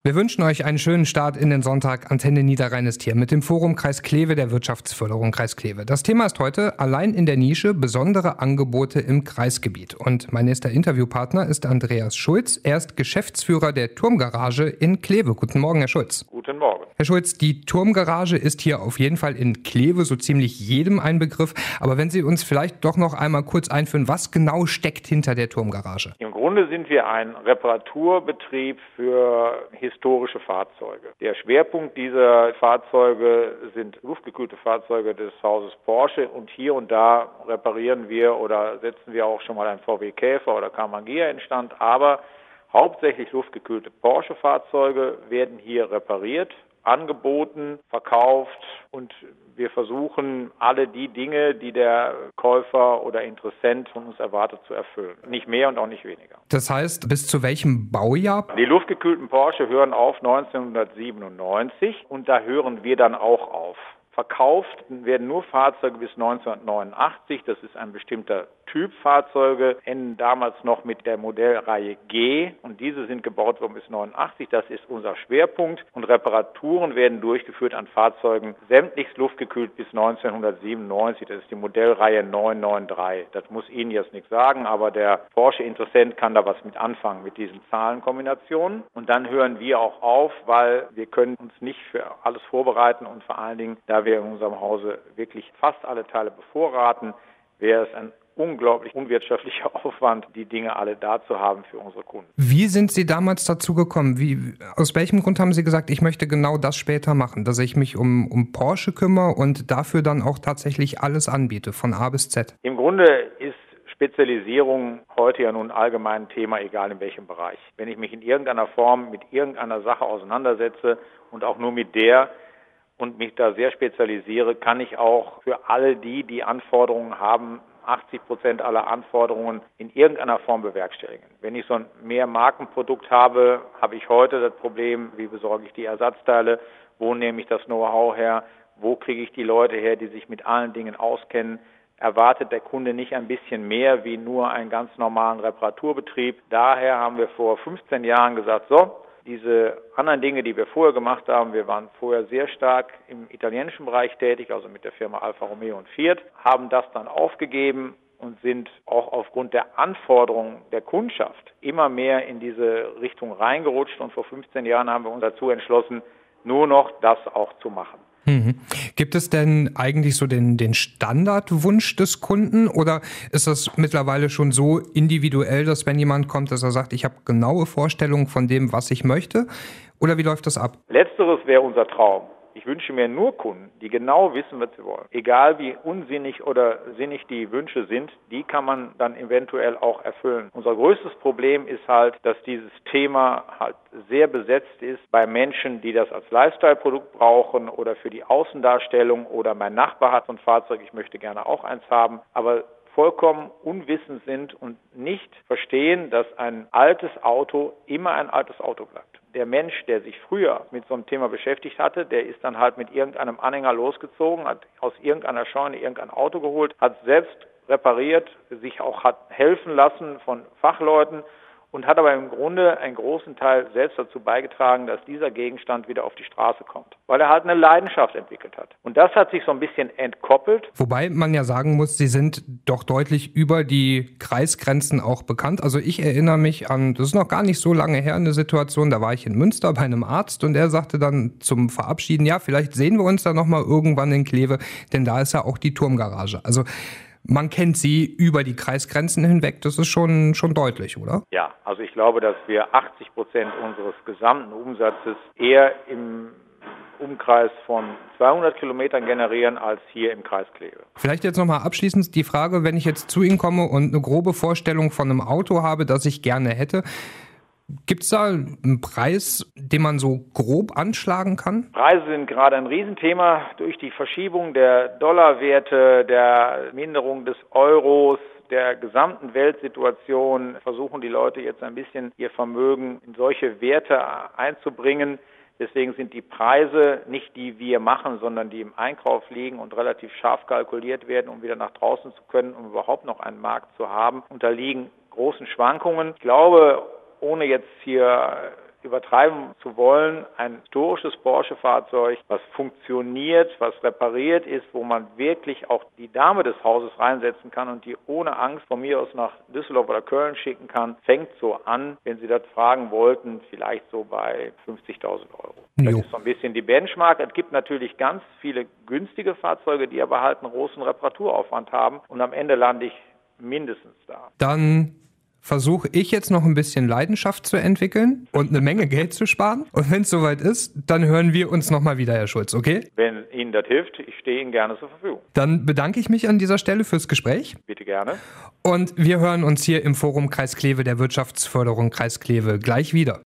Wir wünschen euch einen schönen Start in den Sonntag. Antenne Niederrhein ist hier mit dem Forum Kreis Kleve der Wirtschaftsförderung Kreis Kleve. Das Thema ist heute allein in der Nische besondere Angebote im Kreisgebiet. Und mein nächster Interviewpartner ist Andreas Schulz. Er ist Geschäftsführer der Turmgarage in Kleve. Guten Morgen, Herr Schulz. Guten Morgen. Herr Schulz, die Turmgarage ist hier auf jeden Fall in Kleve so ziemlich jedem ein Begriff. Aber wenn Sie uns vielleicht doch noch einmal kurz einführen, was genau steckt hinter der Turmgarage? Im Grunde sind wir ein Reparaturbetrieb für historische Fahrzeuge. Der Schwerpunkt dieser Fahrzeuge sind luftgekühlte Fahrzeuge des Hauses Porsche und hier und da reparieren wir oder setzen wir auch schon mal einen VW Käfer oder Carmangia instand, aber hauptsächlich luftgekühlte Porsche-Fahrzeuge werden hier repariert, angeboten, verkauft und wir versuchen, alle die Dinge, die der Käufer oder Interessent von uns erwartet, zu erfüllen. Nicht mehr und auch nicht weniger. Das heißt, bis zu welchem Baujahr? Die luftgekühlten Porsche hören auf 1997 und da hören wir dann auch auf. Verkauft werden nur Fahrzeuge bis 1989. Das ist ein bestimmter Typ Fahrzeuge, enden damals noch mit der Modellreihe G und diese sind gebaut worden bis 1989. Das ist unser Schwerpunkt und Reparaturen werden durchgeführt an Fahrzeugen sämtlich luftgekühlt bis 1997. Das ist die Modellreihe 993. Das muss Ihnen jetzt nichts sagen, aber der Porsche-Interessent kann da was mit anfangen mit diesen Zahlenkombinationen. Und dann hören wir auch auf, weil wir können uns nicht für alles vorbereiten und vor allen Dingen, da wir in unserem Hause wirklich fast alle Teile bevorraten, wäre es ein unglaublich unwirtschaftlicher Aufwand, die Dinge alle da zu haben für unsere Kunden. Wie sind Sie damals dazu gekommen? Aus welchem Grund haben Sie gesagt, ich möchte genau das später machen, dass ich mich um Porsche kümmere und dafür dann auch tatsächlich alles anbiete, von A bis Z? Im Grunde ist Spezialisierung heute ja nun allgemein ein Thema, egal in welchem Bereich. Wenn ich mich in irgendeiner Form mit irgendeiner Sache auseinandersetze und auch nur mit der und mich da sehr spezialisiere, kann ich auch für alle die Anforderungen haben, 80% aller Anforderungen in irgendeiner Form bewerkstelligen. Wenn ich so ein Mehrmarkenprodukt habe, habe ich heute das Problem, wie besorge ich die Ersatzteile, wo nehme ich das Know-how her, wo kriege ich die Leute her, die sich mit allen Dingen auskennen. Erwartet der Kunde nicht ein bisschen mehr wie nur einen ganz normalen Reparaturbetrieb. Daher haben wir vor 15 Jahren gesagt, so, diese anderen Dinge, die wir vorher gemacht haben, wir waren vorher sehr stark im italienischen Bereich tätig, also mit der Firma Alfa Romeo und Fiat, haben das dann aufgegeben und sind auch aufgrund der Anforderungen der Kundschaft immer mehr in diese Richtung reingerutscht. Und vor 15 Jahren haben wir uns dazu entschlossen, nur noch das auch zu machen. Gibt es denn eigentlich so den Standardwunsch des Kunden oder ist das mittlerweile schon so individuell, dass wenn jemand kommt, dass er sagt, ich habe genaue Vorstellungen von dem, was ich möchte? Oder wie läuft das ab? Letzteres wäre unser Traum. Ich wünsche mir nur Kunden, die genau wissen, was sie wollen. Egal wie unsinnig oder sinnig die Wünsche sind, die kann man dann eventuell auch erfüllen. Unser größtes Problem ist halt, dass dieses Thema halt sehr besetzt ist bei Menschen, die das als Lifestyle-Produkt brauchen oder für die Außendarstellung oder mein Nachbar hat so ein Fahrzeug, ich möchte gerne auch eins haben, aber vollkommen unwissend sind und nicht verstehen, dass ein altes Auto immer ein altes Auto bleibt. Der Mensch, der sich früher mit so einem Thema beschäftigt hatte, der ist dann halt mit irgendeinem Anhänger losgezogen, hat aus irgendeiner Scheune irgendein Auto geholt, hat selbst repariert, sich auch hat helfen lassen von Fachleuten und hat aber im Grunde einen großen Teil selbst dazu beigetragen, dass dieser Gegenstand wieder auf die Straße kommt, weil er halt eine Leidenschaft entwickelt hat. Und das hat sich so ein bisschen entkoppelt. Wobei man ja sagen muss, Sie sind doch deutlich über die Kreisgrenzen auch bekannt. Also ich erinnere mich an, das ist noch gar nicht so lange her, eine Situation, da war ich in Münster bei einem Arzt und der sagte dann zum Verabschieden, ja, vielleicht sehen wir uns da nochmal irgendwann in Kleve, denn da ist ja auch die Turmgarage. Also man kennt Sie über die Kreisgrenzen hinweg, das ist schon deutlich, oder? Ja, also ich glaube, dass wir 80% unseres gesamten Umsatzes eher im Umkreis von 200 Kilometern generieren als hier im Kreis Kleve. Vielleicht jetzt nochmal abschließend die Frage, wenn ich jetzt zu Ihnen komme und eine grobe Vorstellung von einem Auto habe, das ich gerne hätte, gibt es da einen Preis, den man so grob anschlagen kann? Preise sind gerade ein Riesenthema durch die Verschiebung der Dollarwerte, der Minderung des Euros, der gesamten Weltsituation. Versuchen die Leute jetzt ein bisschen ihr Vermögen in solche Werte einzubringen. Deswegen sind die Preise nicht die wir machen, sondern die im Einkauf liegen und relativ scharf kalkuliert werden, um wieder nach draußen zu können, um überhaupt noch einen Markt zu haben, unterliegen großen Schwankungen. Ich glaube, ohne jetzt hier übertreiben zu wollen, ein historisches Porsche-Fahrzeug, was funktioniert, was repariert ist, wo man wirklich auch die Dame des Hauses reinsetzen kann und die ohne Angst von mir aus nach Düsseldorf oder Köln schicken kann, fängt so an, wenn Sie das fragen wollten, vielleicht so bei 50.000 Euro. Das ist so ein bisschen die Benchmark. Es gibt natürlich ganz viele günstige Fahrzeuge, die aber halt einen großen Reparaturaufwand haben und am Ende lande ich mindestens da. Dann versuche ich jetzt noch ein bisschen Leidenschaft zu entwickeln und eine Menge Geld zu sparen. Und wenn es soweit ist, dann hören wir uns nochmal wieder, Herr Schulz, okay? Wenn Ihnen das hilft, ich stehe Ihnen gerne zur Verfügung. Dann bedanke ich mich an dieser Stelle fürs Gespräch. Bitte gerne. Und wir hören uns hier im Forum Kreis Kleve der Wirtschaftsförderung Kreis Kleve gleich wieder.